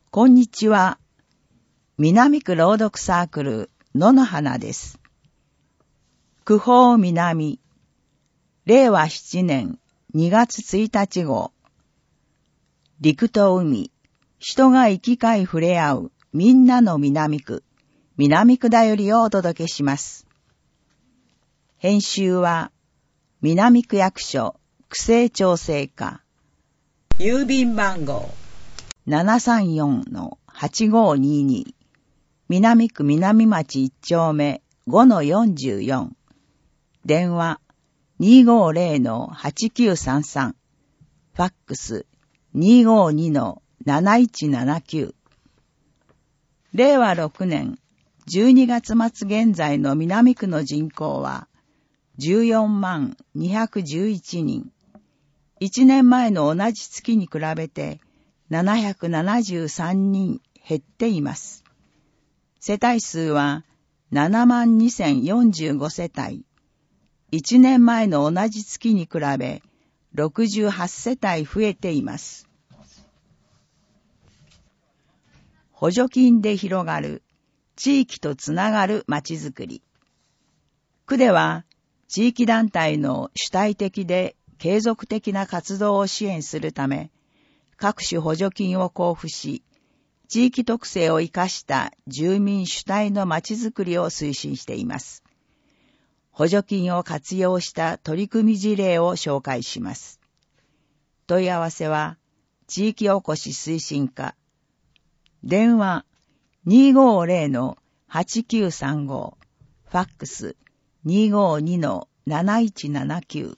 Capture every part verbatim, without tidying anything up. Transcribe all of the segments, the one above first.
こんにちは。南区朗読サークル野の花です。区報南、れいわななねんにがつついたち号。陸と海、人が行き交い触れ合うみんなの南区、南区だよりをお届けします。編集は南区役所区政調整課。郵便番号 ななさんよんのはちごーにーにー 南区南町いち丁目 ごのよんじゅうよん。電話 にーごーぜろのはちきゅうさんさん。ファックス にーごーにのなないちななきゅう。れいわろくねんじゅうにがつ末現在の南区の人口はじゅうよんまんにひゃくじゅういちにん。いちねんまえの同じ月に比べてななひゃくななじゅうさんにん減っています。世帯数はななまんにせんよんじゅうごせたい。いちねんまえの同じ月に比べろくじゅうはちせたい増えています。補助金で広がる地域とつながるまちづくり。区では地域団体の主体的で継続的な活動を支援するため、各種補助金を交付し、地域特性を生かした住民主体のまちづくりを推進しています。補助金を活用した取り組み事例を紹介します。問い合わせは、地域おこし推進課。電話 にーごーぜろのはちきゅうさんご。ファックス にーごーにのなないちななきゅう。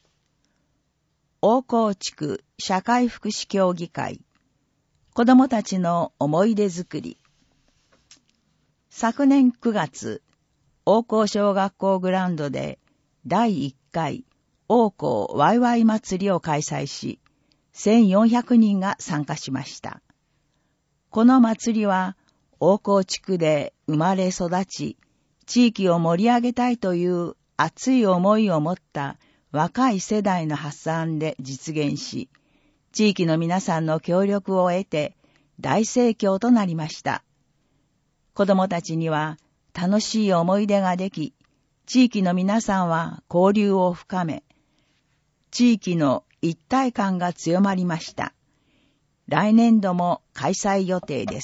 大河地区社会福祉協議会。子どもたちの思い出作り。昨年くがつ、大河小学校グラウンドでだいいっかい大河ワイワイ祭りを開催し、せんよんひゃくにんが参加しました。この祭りは大河地区で生まれ育ち、地域を盛り上げたいという熱い思いを持った若い世代の発案で実現し、地域の皆さんの協力を得て大盛況となりました。子どもたちには楽しい思い出ができ、地域の皆さんは交流を深め、地域の一体感が強まりました。来年度も開催予定です。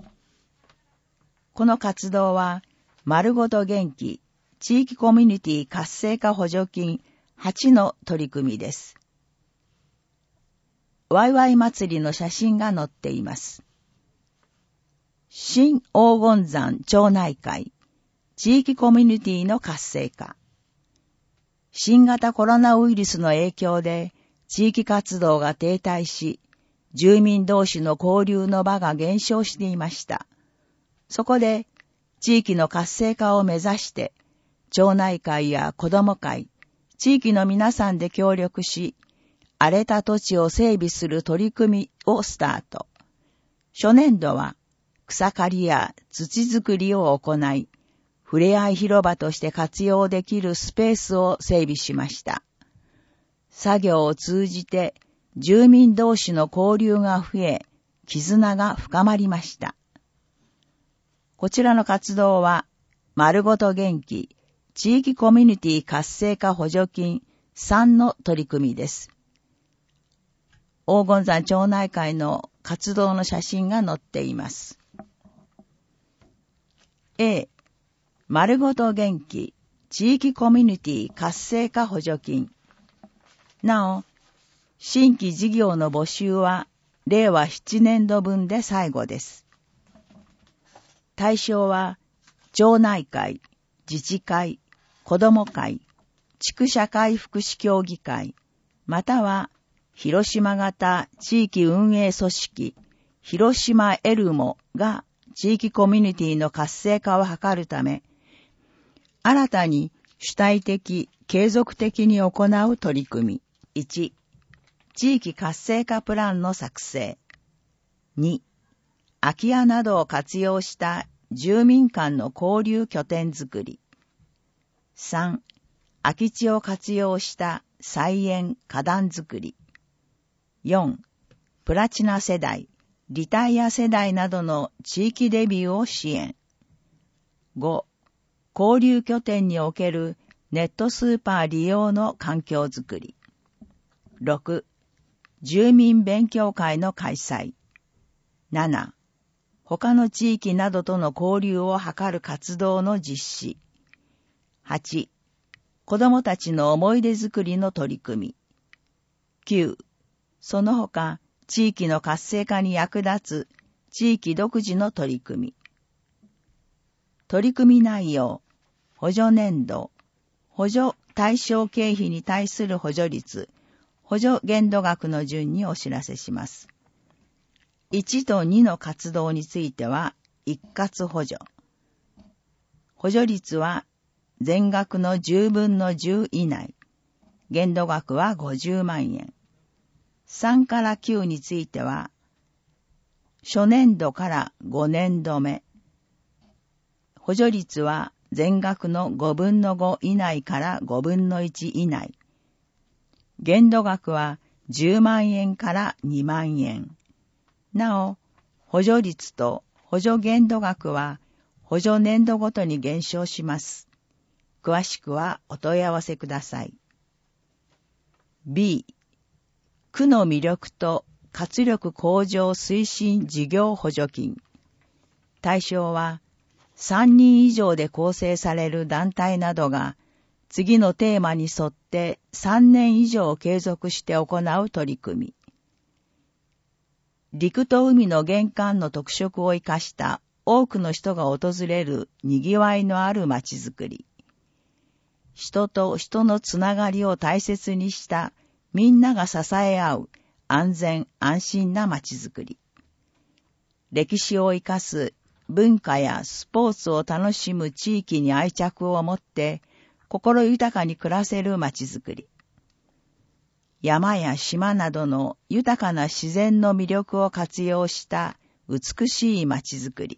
この活動は、まるごと元気地域コミュニティ活性化補助金はちの取り組みです。ワイワイ祭りの写真が載っています。新黄金山町内会地域コミュニティの活性化。新型コロナウイルスの影響で地域活動が停滞し、住民同士の交流の場が減少していました。そこで地域の活性化を目指して、町内会や子ども会、地域の皆さんで協力し、荒れた土地を整備する取り組みをスタート。初年度は草刈りや土作りを行い、ふれあい広場として活用できるスペースを整備しました。作業を通じて住民同士の交流が増え、絆が深まりました。こちらの活動は、まるごと元気地域コミュニティ活性化補助金さんの取り組みです。黄金山町内会の活動の写真が載っています。A、まるごと元気地域コミュニティ活性化補助金。なお、新規事業の募集はれいわななねんどぶんで最後です。対象は、町内会、自治会、子ども会、地区社会福祉協議会、または、広島型地域運営組織、広島エルモが地域コミュニティの活性化を図るため、新たに主体的、継続的に行う取り組み。いち、地域活性化プランの作成。に、空き家などを活用した住民間の交流拠点づくり。さん、空き地を活用した菜園花壇づくり。よん、プラチナ世代リタイア世代などの地域デビューを支援。ご、交流拠点におけるネットスーパー利用の環境づくり。ろく、住民勉強会の開催。なな、他の地域などとの交流を図る活動の実施。はち、子どもたちの思い出づくりの取り組み。きゅう、その他、地域の活性化に役立つ地域独自の取り組み。取り組み内容、補助年度、補助対象経費に対する補助率、補助限度額の順にお知らせします。いちとにの活動については、一括補助。補助率は、全額のじゅうぶんのじゅう以内。限度額はごじゅうまんえん。さんからきゅうについては、初年度からごねんどめ。補助率は全額のごぶんのご以内からごぶんのいち以内。限度額はじゅうまんえんからにまんえん。なお、補助率と補助限度額は補助年度ごとに減少します。詳しくはお問い合わせください。B、区の魅力と活力向上推進事業補助金。対象はさんにん以上で構成される団体などが次のテーマに沿ってさんねん以上継続して行う取り組み。陸と海の玄関の特色を生かした多くの人が訪れるにぎわいのある街づくり。人と人のつながりを大切にしたみんなが支え合う安全安心な街づくり。歴史を生かす文化やスポーツを楽しむ地域に愛着を持って心豊かに暮らせる街づくり。山や島などの豊かな自然の魅力を活用した美しい街づくり。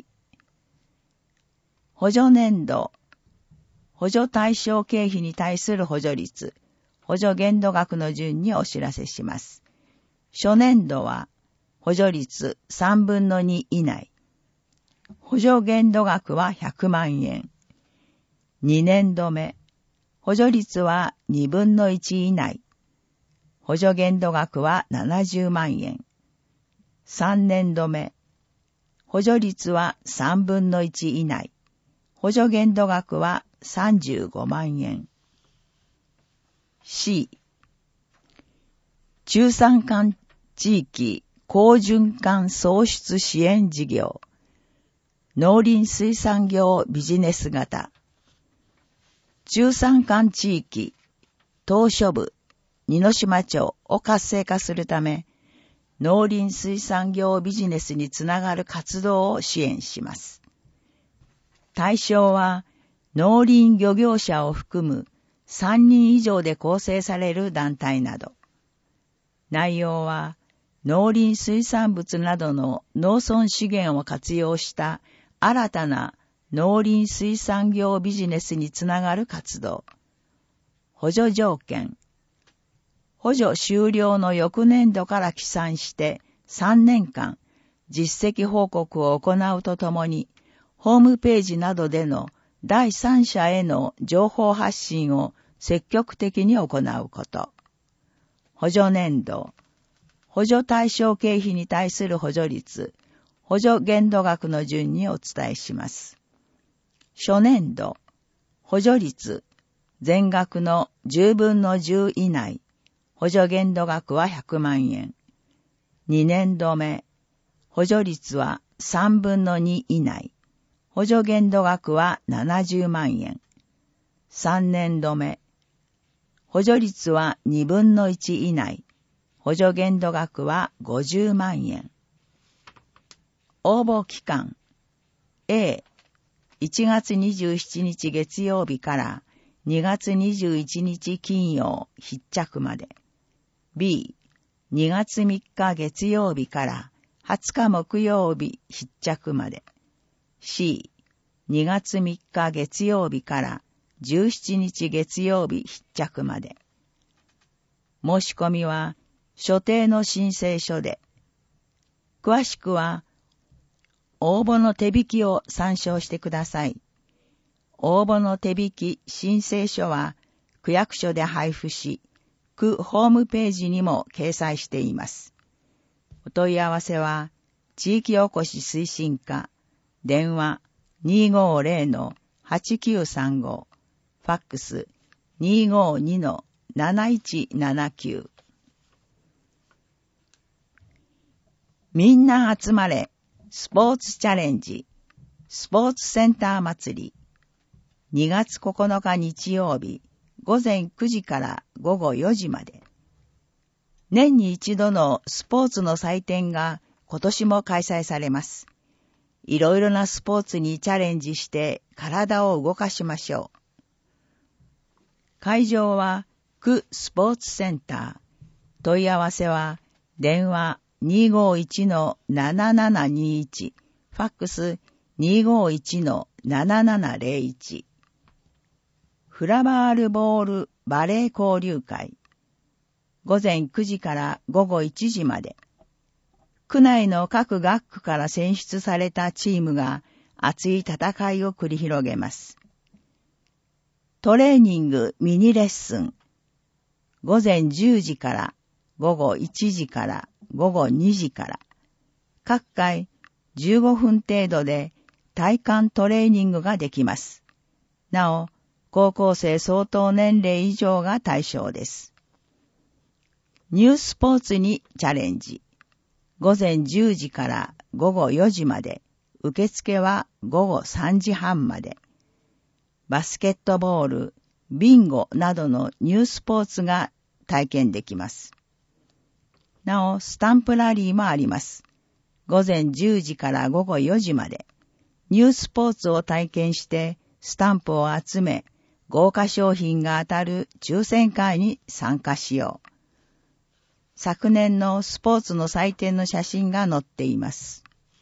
補助年度、補助対象経費に対する補助率、補助限度額の順にお知らせします。初年度は補助率さんぶんのに以内。補助限度額はひゃくまんえん。にねんどめ、補助率はにぶんのいち以内。補助限度額はななじゅうまんえん。さんねんどめ、補助率はさんぶんのいち以内。補助限度額はさんじゅうごまんえん。C、中山間地域好循環創出支援事業。農林水産業ビジネス型。中山間地域、島嶼部、似島町を活性化するため、農林水産業ビジネスにつながる活動を支援します。対象は、農林漁業者を含むさんにん以上で構成される団体など。内容は、農林水産物などの農村資源を活用した新たな農林水産業ビジネスにつながる活動。補助条件。補助終了の翌年度から起算してさんねんかん実績報告を行うとともに、ホームページなどでの第三者への情報発信を積極的に行うこと。補助年度。補助対象経費に対する補助率、補助限度額の順にお伝えします。初年度、補助率、全額のじゅうぶんのじゅう以内、補助限度額はひゃくまんえん。にねんどめ、補助率はさんぶんのに以内、補助限度額はななじゅうまんえん。さんねんどめ、補助率はにぶんのいち以内、補助限度額はごじゅうまんえん。応募期間 A、いちがつにじゅうしちにち月曜日からにがつにじゅういちにち金曜必着まで。B、にがつみっか月曜日からはつか木曜日必着まで。C、にがつみっか月曜日からじゅうしちにち月曜日必着まで。申し込みは所定の申請書で、 詳しくは、応募の手引きを参照してください。応募の手引き申請書は、区役所で配布し、区ホームページにも掲載しています。お問い合わせは、地域おこし推進課、電話 にーごーぜろのはちきゅうさんご、ファックス にーごーにのなないちななきゅう。みんな集まれ、スポーツチャレンジ、スポーツセンター祭り、にがつここのか日曜日、ごぜんくじからごごよじまで。年に一度のスポーツの祭典が今年も開催されます。いろいろなスポーツにチャレンジして体を動かしましょう。会場は区スポーツセンター。問い合わせは電話 にーごーいちのななななにいち、ファックス にーごーいちのななななぜろいち。フラワールボールバレー交流会。ごぜんくじからごごいちじまで。区内の各学区から選出されたチームが熱い戦いを繰り広げます。トレーニングミニレッスン。ごぜんじゅうじからごごいちじからごごにじから。各回じゅうごふん程度で体幹トレーニングができます。なお、高校生相当年齢以上が対象です。ニュースポーツにチャレンジ。ごぜんじゅうじからごごよじまで。受付はごごさんじはんまで。バスケットボール、ビンゴなどのニュースポーツが体験できます。なお、スタンプラリーもあります。ごぜんじゅうじからごごよじまで。ニュースポーツを体験してスタンプを集め、豪華商品が当たる抽選会に参加しよう。昨年のスポーツの祭典の写真が載っています。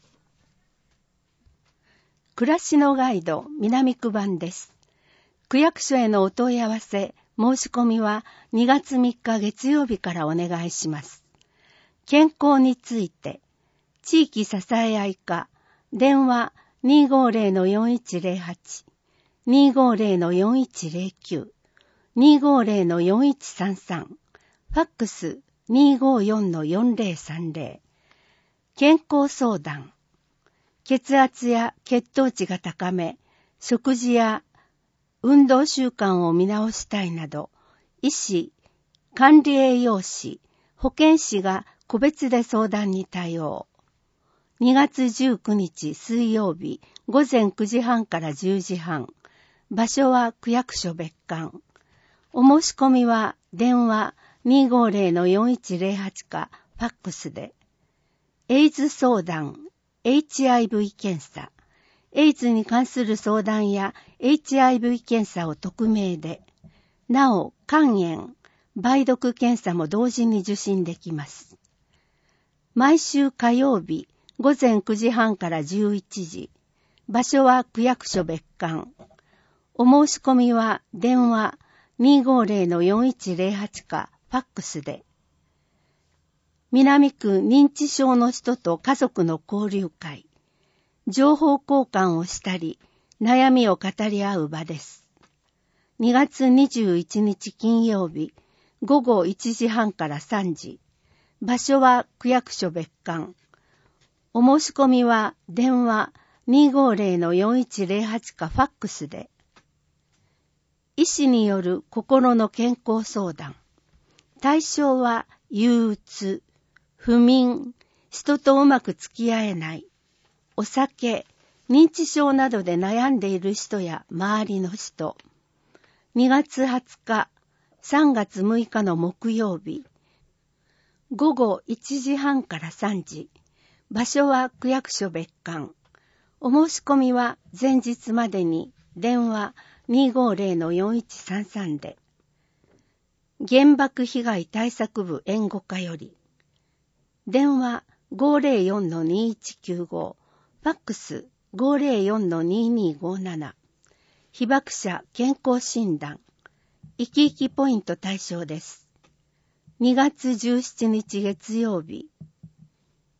暮らしのガイド南区版です。区役所へのお問い合わせ、申し込みはにがつみっか月曜日からお願いします。健康について、地域支え合い課、電話 にーごーぜろのよんいちぜろはち、にーごーぜろのよんいちぜろきゅう、にーごーぜろのよんいちさんさん、ファックス にーごーよんのよんぜろさんぜろ、健康相談、血圧や血糖値が高め、食事や運動習慣を見直したいなど、医師、管理栄養士、保健師が個別で相談に対応。にがつじゅうくにち水曜日ごぜんくじはんからじゅうじはん。場所は区役所別館。お申し込みは電話 にーごーぜろのよんいちぜろはち かファックスで。エイズ相談、エイチアイブイ 検査。エイズに関する相談や エイチアイブイ 検査を匿名で。なお、肝炎、梅毒検査も同時に受診できます。毎週火曜日ごぜんくじはんからじゅういちじ。場所は区役所別館。お申し込みは電話 にーごーぜろのよんいちぜろはち かファックスで。南区認知症の人と家族の交流会。情報交換をしたり、悩みを語り合う場です。にがつにじゅういちにち金曜日、ごごいちじはんからさんじ。場所は区役所別館。お申し込みは電話 にーごーぜろのよんいちぜろはち かファックスで。医師による心の健康相談。対象は憂鬱、不眠、人とうまく付き合えない、お酒、認知症などで悩んでいる人や周りの人。にがつはつか、さんがつむいかの木曜日。ごごいちじはんからさんじ。場所は区役所別館。お申し込みは前日までに電話 にーごーぜろのよんいちさんさん で。原爆被害対策部援護課より。電話 ごーぜろよんのにいちきゅうご、ファックス ごーぜろよんのにーにーごーなな。被爆者健康診断。生き生きポイント対象です。にがつじゅうしちにち月曜日。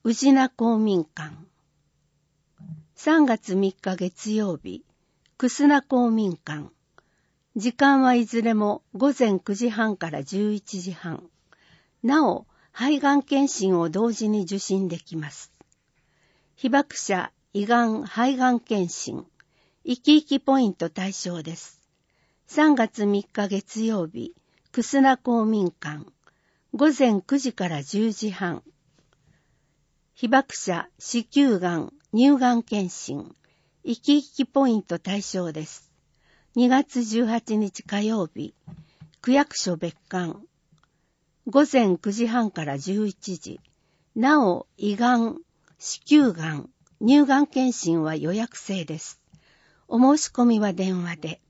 宇品公民館。さんがつみっか月曜日、楠名公民館。時間はいずれもごぜんくじはんからじゅういちじはん。なお、肺がん検診を同時に受診できます。被爆者胃がん肺がん検診、生き生きポイント対象です。さんがつみっか月曜日、楠名公民館。ごぜんくじからじゅうじはん。被爆者子宮がん乳がん検診、生き生きポイント対象です。にがつじゅうはちにち火曜日、区役所別館。ごぜんくじはんからじゅういちじ。なお、胃がん、子宮がん、乳がん検診は予約制です。お申し込みは電話で。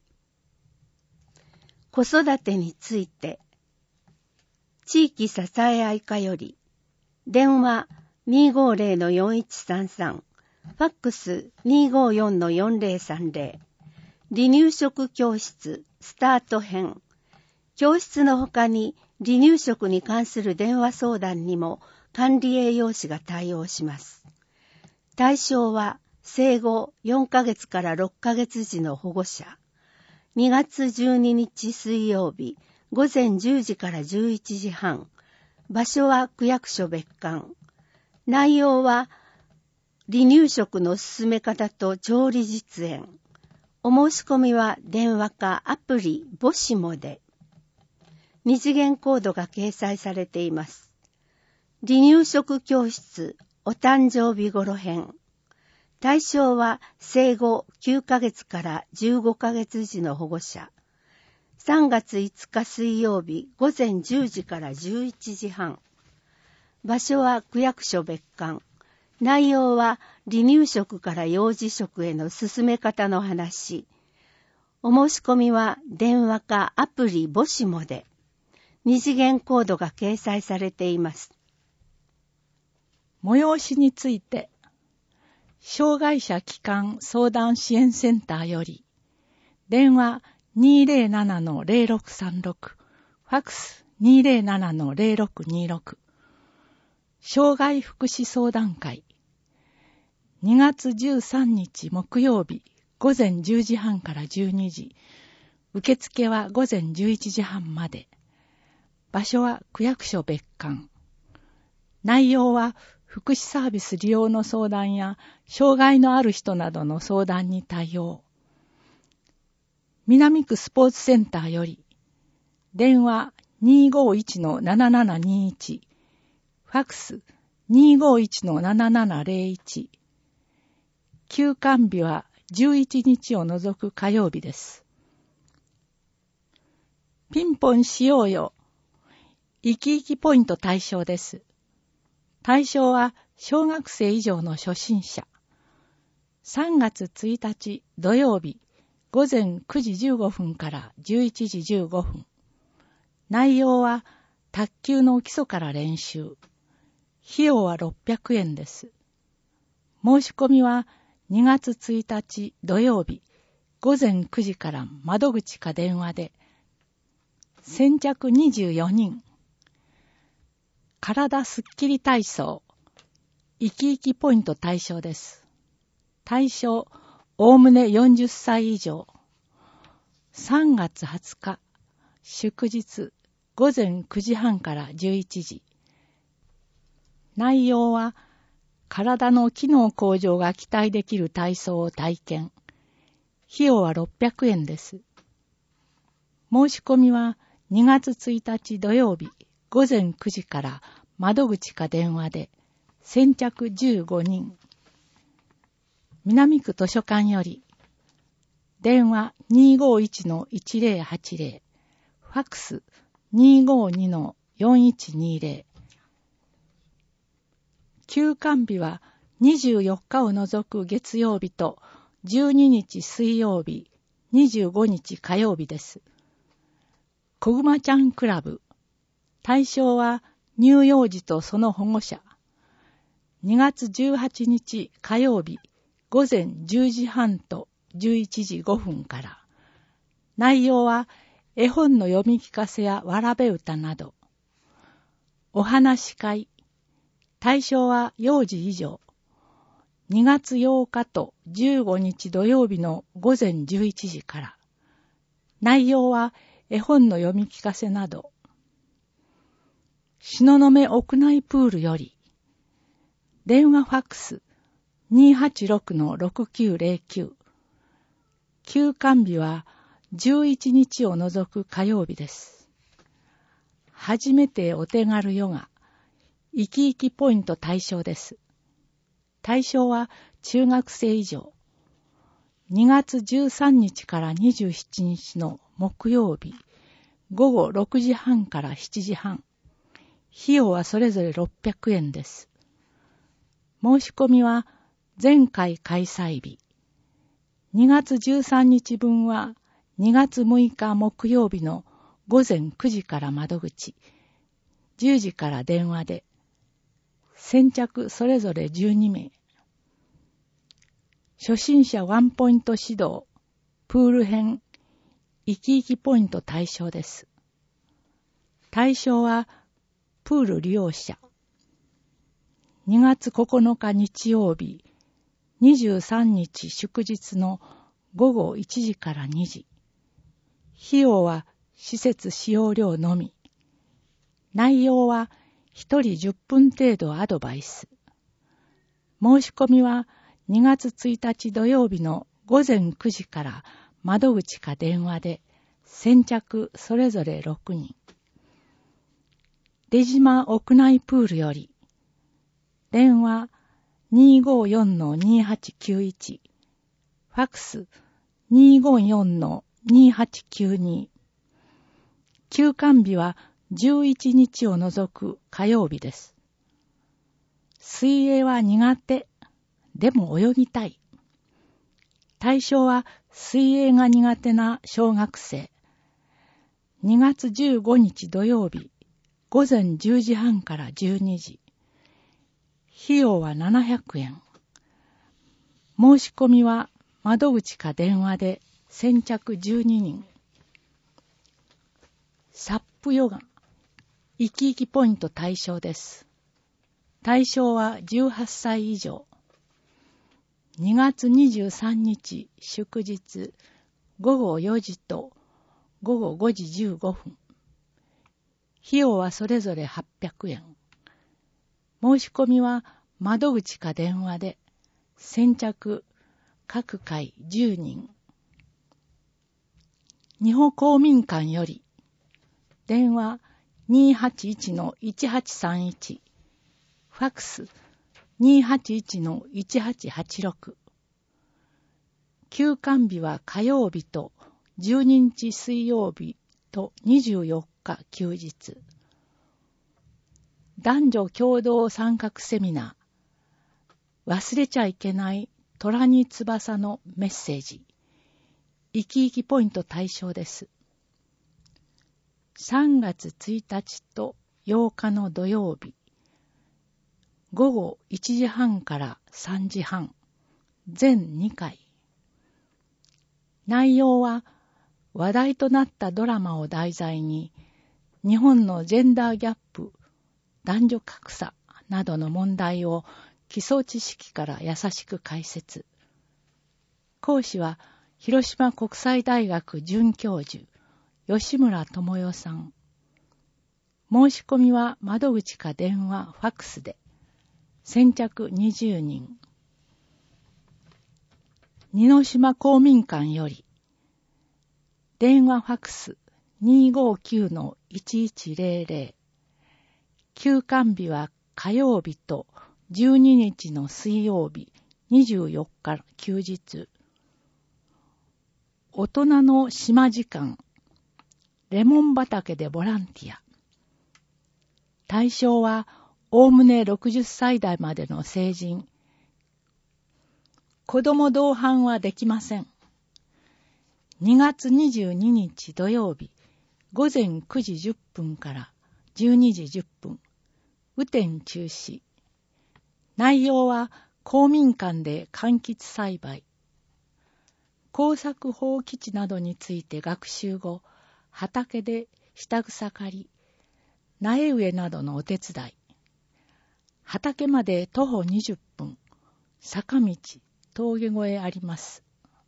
子育てについて、地域支え合い課より、電話 にーごーぜろのよんいちさんさん、ファックス にーごーよんのよんぜろさんぜろ、離乳食教室スタート編。教室の他に離乳食に関する電話相談にも管理栄養士が対応します。対象は生後よんかげつからろっかげつ児の保護者。にがつじゅうににち水曜日、ごぜんじゅうじからじゅういちじはん。場所は区役所別館。内容は離乳食の進め方と調理実演。お申し込みは電話かアプリ母子もで。二次元コードが掲載されています。離乳食教室お誕生日頃編。対象は生後きゅうかげつからじゅうごかげつ児の保護者。さんがついつか水曜日ごぜんじゅうじからじゅういちじはん。場所は区役所別館。内容は離乳食から幼児食への進め方の話。お申し込みは電話かアプリ母子もで。二次元コードが掲載されています。 催しについて、障害者機関相談支援センターより、電話 にーぜろななのぜろろくさんろく、ファックス にーぜろななのぜろろくにーろく、障害福祉相談会、にがつじゅうさんにち木曜日、ごぜんじゅうじはんからじゅうにじ、受付はごぜんじゅういちじはんまで。場所は区役所別館。内容は福祉サービス利用の相談や障害のある人などの相談に対応。南区スポーツセンターより電話 にーごーいちのななななにーいち、ファックス にーごーいちのななななぜろいち。休館日はじゅういちにちを除く火曜日です。ピンポンしようよ。生き生きポイント対象です。対象は小学生以上の初心者。さんがつついたち土曜日、ごぜんくじじゅうごふんからじゅういちじじゅうごふん。内容は卓球の基礎から練習。費用はろっぴゃくえんです。申し込みはにがつついたち土曜日、ごぜんくじから窓口か電話で。先着にじゅうよにん。体すっきり体操。生き生きポイント対象です。対象、おおむねよんじゅっさい以上。さんがつはつか、祝日、ごぜんくじはんからじゅういちじ。内容は、体の機能向上が期待できる体操を体験。費用はろっぴゃくえんです。申し込みはにがつついたち土曜日ごぜんくじから窓口か電話で。先着じゅうごにん。南区図書館より電話 にーごーいちのいちぜろはちぜろ、ファックス にーごーにのよんいちにーぜろ。休館日はにじゅうよっかを除く月曜日とじゅうににち水曜日、にじゅうごにち火曜日です。こぐまちゃんクラブ。対象は乳幼児とその保護者。にがつじゅうはちにち火曜日、ごぜんじゅうじはんとじゅういちじごふんから。内容は絵本の読み聞かせやわらべ歌など。お話し会。 対象は幼児以上。にがつようかとじゅうごにち土曜日のごぜんじゅういちじから。内容は絵本の読み聞かせなど。東雲屋内プールより。電話ファックス にーはちろくのろくきゅうぜろきゅう。休館日はじゅういちにちを除く火曜日です。初めてお手軽ヨガ、生き生きポイント対象です。対象は中学生以上。にがつじゅうさんにちからにじゅうしちにちの木曜日、ごごろくじはんからしちじはん。費用はそれぞれろっぴゃくえんです。申し込みは前回開催日。にがつじゅうさんにちぶんはにがつむいか木曜日のごぜんくじから窓口、じゅうじから電話で、先着それぞれじゅうにめい。初心者ワンポイント指導、プール編、生き生きポイント対象です。対象はプール利用者。にがつここのか日曜日、にじゅうさんにち祝日のごごいちじからにじ。費用は施設使用料のみ。内容はひとりじゅっぷん程度アドバイス。申し込みはにがつついたち土曜日のごぜんくじから窓口か電話で先着それぞれろくにん。出島屋内プールより電話 にーごーよんのにーはちきゅういち、ファックス にーごーよんのにーはちきゅうに。休館日はじゅういちにちを除く火曜日です。水泳は苦手、でも泳ぎたい。対象は水泳が苦手な小学生。にがつじゅうごにち土曜日、ごぜんじゅうじはんからじゅうにじ。費用はななひゃくえん。申し込みは窓口か電話で先着じゅうににん。サップヨガ、生き生きポイント対象です。対象はじゅうはっさい以上。にがつにじゅうさんにち祝日ごごよじとごごごじじゅうごふん。費用はそれぞれはっぴゃくえん。申し込みは窓口か電話で先着各回じゅうにん。日本公民館より電話 にーはちいちのいちはちさんいち、ファックス にーはちいちのいちはちはちろく。休館日は火曜日とじゅうににち水曜日とにじゅうよっか休日。男女共同参画セミナー。忘れちゃいけない虎に翼のメッセージ。生き生きポイント対象です。さんがつついたちとようかの土曜日。ごごいちじはんからさんじはん。全にかい。内容は話題となったドラマを題材に日本のジェンダーギャップ、男女格差などの問題を基礎知識から優しく解説。講師は広島国際大学准教授吉村智代さん。申し込みは窓口か電話、ファックスで先着にじゅうにん。似島公民館より電話ファックス にーごーきゅうのいちいちぜろぜろ。休館日は火曜日とじゅうににちの水曜日、にじゅうよっか休日。大人の島時間、レモン畑でボランティア。対象はおおむねろくじゅっさい代までの成人。子供同伴はできません。にがつにじゅうににち土曜日、ごぜんくじじゅっぷんからじゅうにじじゅっぷん。雨天中止。内容は公民館で柑橘栽培。耕作放棄地などについて学習後、畑で下草刈り、苗植えなどのお手伝い。 畑まで徒歩にじゅっぷん、坂道、峠越えあります。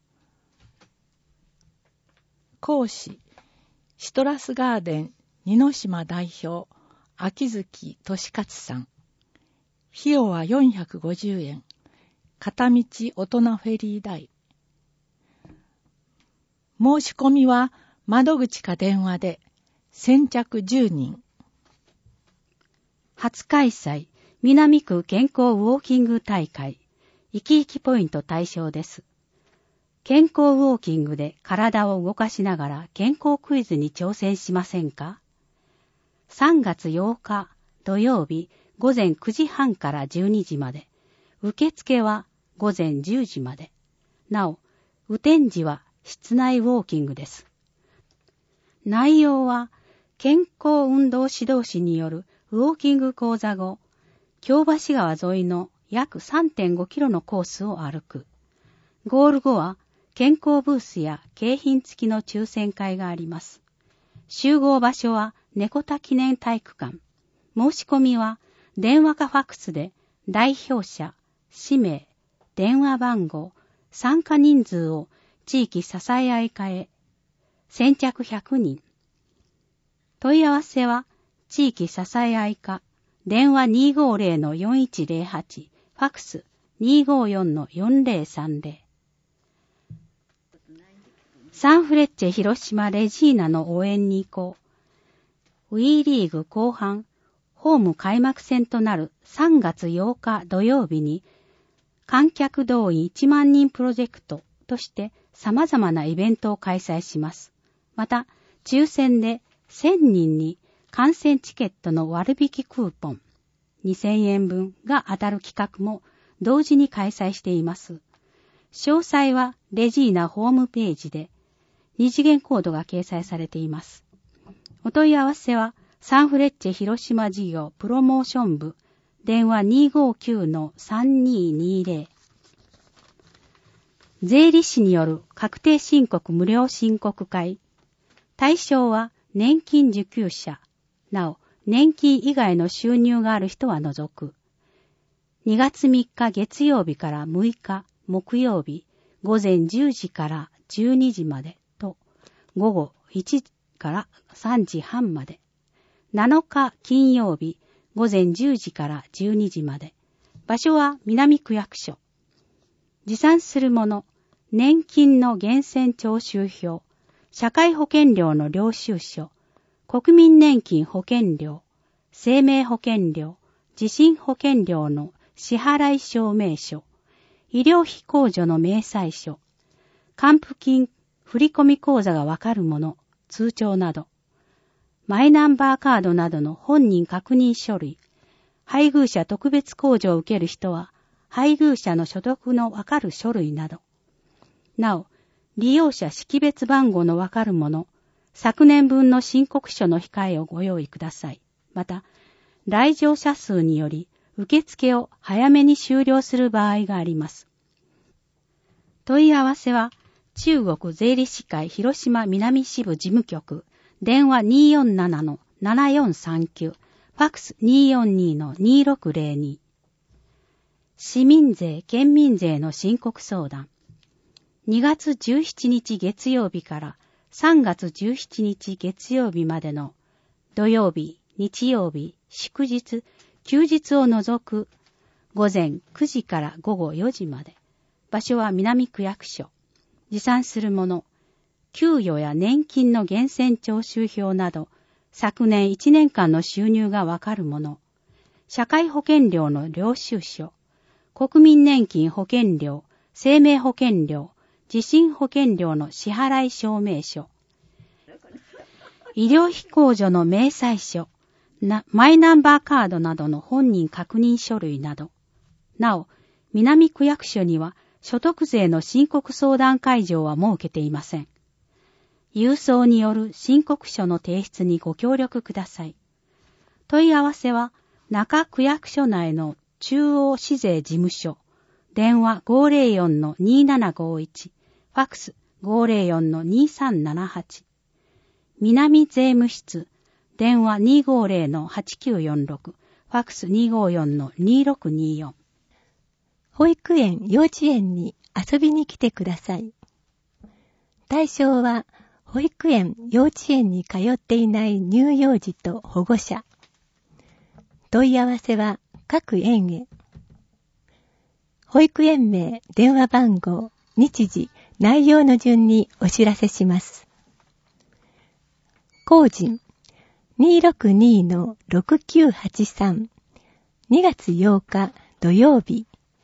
講師、シトラスガーデン二之島代表、秋月俊勝さん。費用はよんひゃくごじゅうえん。片道大人フェリー代。申し込みは窓口か電話で、先着じゅうにん。 初開催、南区健康ウォーキング大会、生き生きポイント対象です。健康ウォーキングで体を動かしながら健康クイズに挑戦しませんか？さんがつようか土曜日午前くじはんからじゅうにじまで、受付は午前じゅうじまで。なお、雨天時は室内ウォーキングです。内容は健康運動指導士によるウォーキング講座後、京橋川沿いの約 さんてんごキロのコースを歩く。ゴール後は健康ブースや景品付きの抽選会があります。集合場所は猫田記念体育館。申し込みは電話かファックスで代表者、氏名、電話番号、参加人数を地域支え合い課へ。先着ひゃくにん。問い合わせは地域支え合い課、電話 にーごーぜろのよんいちぜろはち、ファックス にーごーよんのよんぜろさんぜろ。サンフレッチェ広島レジーナの応援に行こう。ウィーリーグ後半、ホーム開幕戦となるさんがつようか土曜日に、観客動員いちまんにんプロジェクトとして様々なイベントを開催します。また、抽選でせんにんに観戦チケットの割引クーポンにせんえんぶんが当たる企画も同時に開催しています。詳細はレジーナホームページで二次元コードが掲載されています。お問い合わせはサンフレッチェ広島事業プロモーション部電話 にーごーきゅうのさんにーにーぜろ。税理士による確定申告無料申告会。対象は年金受給者。なお、年金以外の収入がある人は除く。にがつみっか月曜日からむいか木曜日午前じゅうじからじゅうにじまでと午後いちじからさんじはんまで。なのか金曜日午前じゅうじからじゅうにじまで。場所は南区役所。持参するもの、年金の源泉徴収票、社会保険料の領収書、国民年金保険料、生命保険料、地震保険料の支払い証明書、医療費控除の明細書、還付金振込口座がわかるもの、通帳など、マイナンバーカードなどの本人確認書類、配偶者特別控除を受ける人は、配偶者の所得のわかる書類など、なお、利用者識別番号のわかるもの、昨年分の申告書の控えをご用意ください。また、来場者数により、受付を早めに終了する場合があります。問い合わせは、中国税理士会広島南支部事務局、電話 にーよんななのななよんさんきゅう、ファックス にーよんにのにろくぜろに。市民税・県民税の申告相談。にがつじゅうしちにち月曜日からさんがつじゅうしちにち月曜日までの土曜日、日曜日、祝日、休日を除く午前くじからごごよじまで。場所は南区役所。持参するもの、給与や年金の源泉徴収票など、昨年いちねんかんの収入がわかるもの、社会保険料の領収書、国民年金保険料、生命保険料、地震保険料の支払い証明書、医療費控除の明細書、なマイナンバーカードなどの本人確認書類など。なお、南区役所には所得税の申告相談会場は設けていません。郵送による申告書の提出にご協力ください。問い合わせは中区役所内の中央市税事務所、電話 ごーぜろよんのにーななごーいち、ファックス ごーぜろよんのにーさんななはち、南税務室、電話 にーごーぜろのはちきゅうよんろく、フファックス にーごーよんのにーろくにーよん。 保育園、幼稚園に遊びに来てください。対象は、保育園、幼稚園に通っていない乳幼児と保護者。問い合わせは各園へ。保育園名、電話番号、日時、内容の順にお知らせします。個人 にーろくにーのろくきゅうはちさん にがつようか土曜日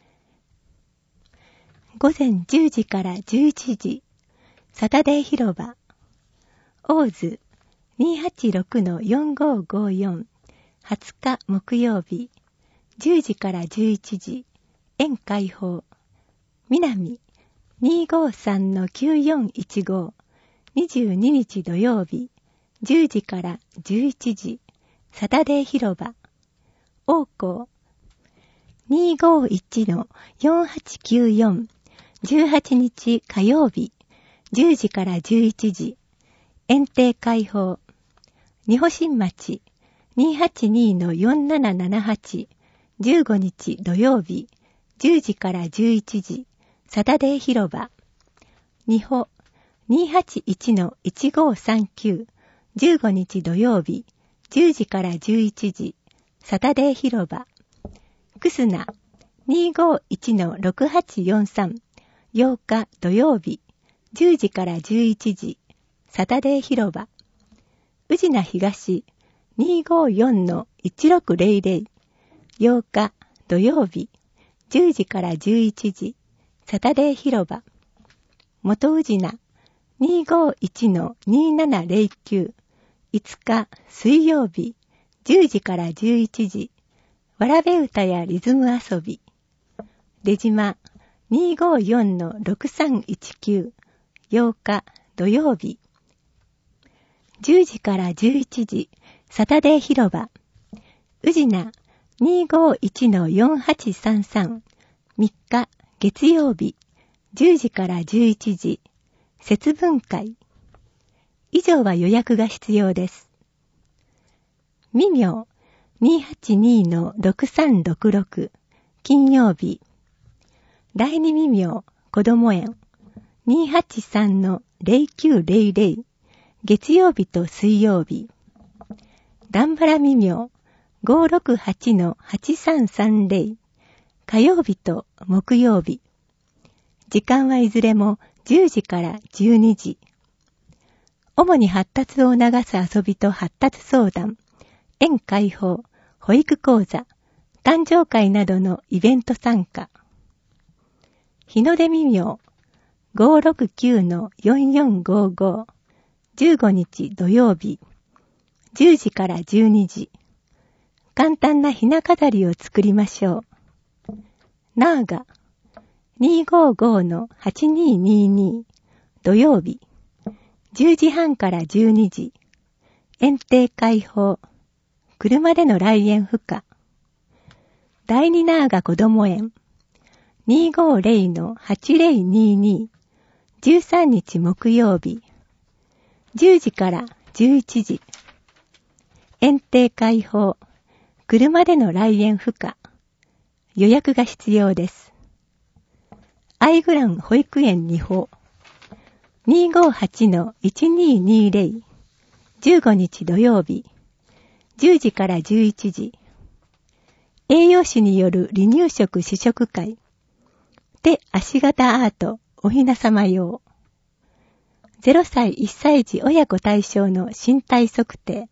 午前じゅうじからじゅういちじサタデー広場大津 にーはちろくのよんごーごーよん はつか木曜日じゅうじからじゅういちじ園開放南 にーごーさんのきゅうよんいちご にじゅうににち土曜日じゅうじからじゅういちじサタデー広場王校 にーごーいちのよんはちきゅうよん じゅうはちにち火曜日じゅうじからじゅういちじ園庭開放二保新町 にーはちにのよんななななはち じゅうごにち土曜日じゅうじからじゅういちじサタデー広場二保 にーはちいちのいちごーさんきゅうじゅうごにち土曜日じゅうじからじゅういちじサタデー広場くすな にーごーいちのろくはちよんさん ようか土曜日じゅうじからじゅういちじサタデー広場宇品東 にーごーよんのいちろくぜろぜろ ようか土曜日じゅうじからじゅういちじサタデー広場元宇品 にーごーいちのにーななぜろきゅういつか水曜日じゅうじからじゅういちじわらべ歌やリズム遊び出島 にーごーよんのろくさんいちきゅう ようか土曜日じゅうじからじゅういちじサタデー広場宇品 にーごーいちのよんはちさんさん みっか月曜日じゅうじからじゅういちじ節分会以上は予約が必要です。み名 にーはちにのろくさんろくろく 金曜日第二み名こども園 にーはちさんのぜろきゅうぜろぜろ 月曜日と水曜日段原み名 ごーろくはちのはちさんさんぜろ 火曜日と木曜日時間はいずれもじゅうじからじゅうにじ主に発達を促す遊びと発達相談、園開放、保育講座、誕生会などのイベント参加。日の出み名、ごーろくきゅうのよんよんごーごー、じゅうごにち土曜日、じゅうじからじゅうにじ。簡単なひな飾りを作りましょう。ナーガ、にーごーごーのはちにーにーにー、土曜日、じゅうじはんからじゅうにじ園庭開放車での来園不可第二ナーガこども園 にーごーぜろのはちぜろにーにー じゅうさんにち木曜日じゅうじからじゅういちじ園庭開放車での来園不可予約が必要です。アイグラン保育園に保にーごーはちのいちにーにーぜろ じゅうごにち土曜日じゅうじからじゅういちじ栄養士による離乳食試食会手足型アートおひなさま用ゼロさいいっさい児親子対象の身体測定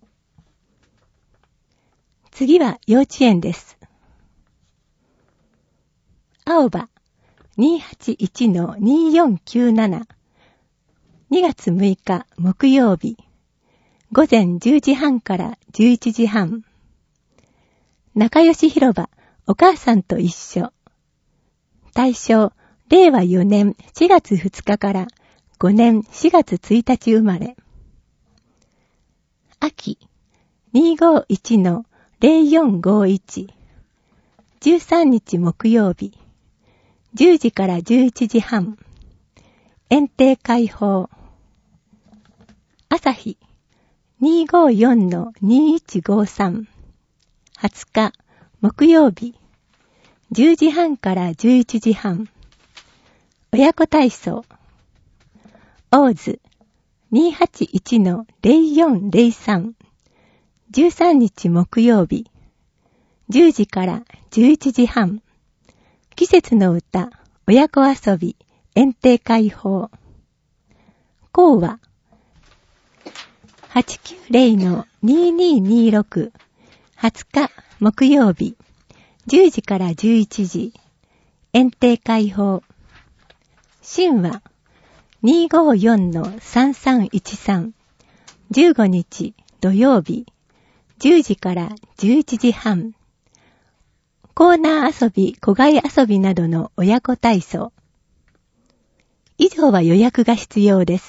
次は幼稚園です。青葉 にーはちいちのにーよんきゅうななにがつむいか木曜日午前じゅうじはんからじゅういちじはん仲良し広場お母さんと一緒対象れいわよねんしがつふつかからごねんしがつついたち生まれ秋 にーごーいちのぜろよんごーいち じゅうさんにち木曜日じゅうじからじゅういちじはん園庭開放朝日 にーごーよんのにーいちごーさんはつか木曜日じゅうじはんからじゅういちじはん。親子体操。オーズ にーはちいちのゼロよんゼロさん。じゅうさんにち木曜日じゅうじからじゅういちじはん。季節の歌、親子遊び、園庭開放。講話はちきゅうゼロのにーにーにーろく。はつか木曜日じゅうじからじゅういちじ。園庭開放。神話にーごーよんのさんさんいちさん。じゅうごにち土曜日じゅうじからじゅういちじはん。コーナー遊び、小貝遊びなどの親子体操。以上は予約が必要です。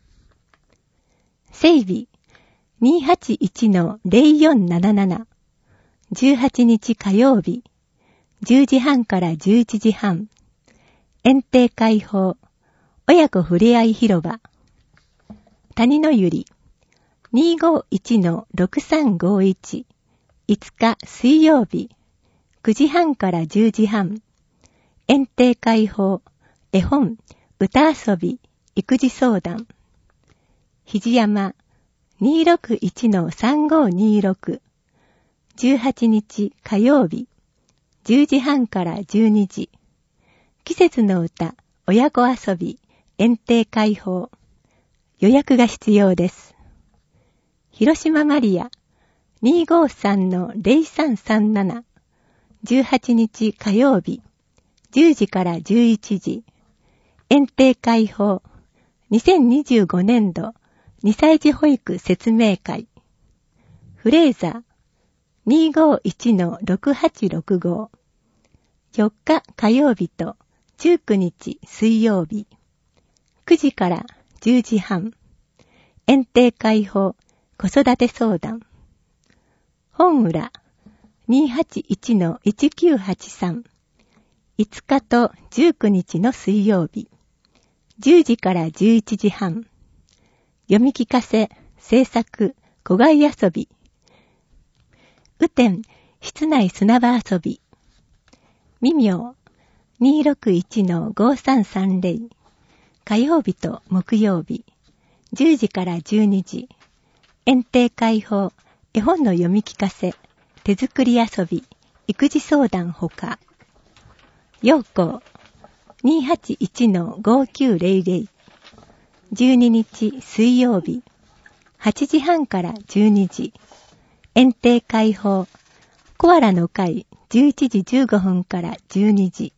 整備にーはちいちのゼロよんなななな。じゅうはちにち火曜日じゅうじはんからじゅういちじはん。園庭開放、親子ふれあい広場。谷のゆりにーごーいちのろくさんごいち。いつか水曜日くじはんからじゅうじはん。園庭開放、絵本、歌遊び、育児相談。肘山にーろくいちのさんごーにーろく。じゅうはちにち火曜日じゅうじはんからじゅうにじ。季節の歌、親子遊び、園庭開放。予約が必要です。広島マリアにーごーさんのゼロさんさんなな。じゅうはちにち火曜日じゅうじからじゅういちじ。園庭開放にせんにじゅうごねんどにさいじ保育説明会。フレーザー にーごーいちのろくはちろくご。よっか火曜日とじゅうくにち水曜日くじからじゅうじはん。園庭開放子育て相談。本浦にーはちいちのいちきゅうはちさん。いつかとじゅうくにちの水曜日じゅうじからじゅういちじはん。読み聞かせ、制作、小貝遊び。雨天、室内砂場遊び。み妙、にーろくいちのごさんさんゼロ。火曜日と木曜日、じゅうじからじゅうにじ。園庭開放、絵本の読み聞かせ、手作り遊び、育児相談ほか。陽光、にーはちいちのごきゅうゼロゼロ。じゅうににち水曜日はちじはんからじゅうにじ。園庭開放、コアラの会じゅういちじじゅうごふんからじゅうにじ。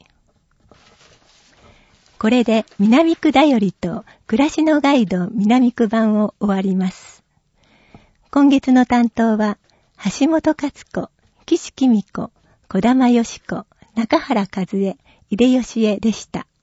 これで南区だよりと暮らしのガイド南区版を終わります。今月の担当は橋本勝子、岸紀美子、小玉よし子、中原和恵、井出義恵でした。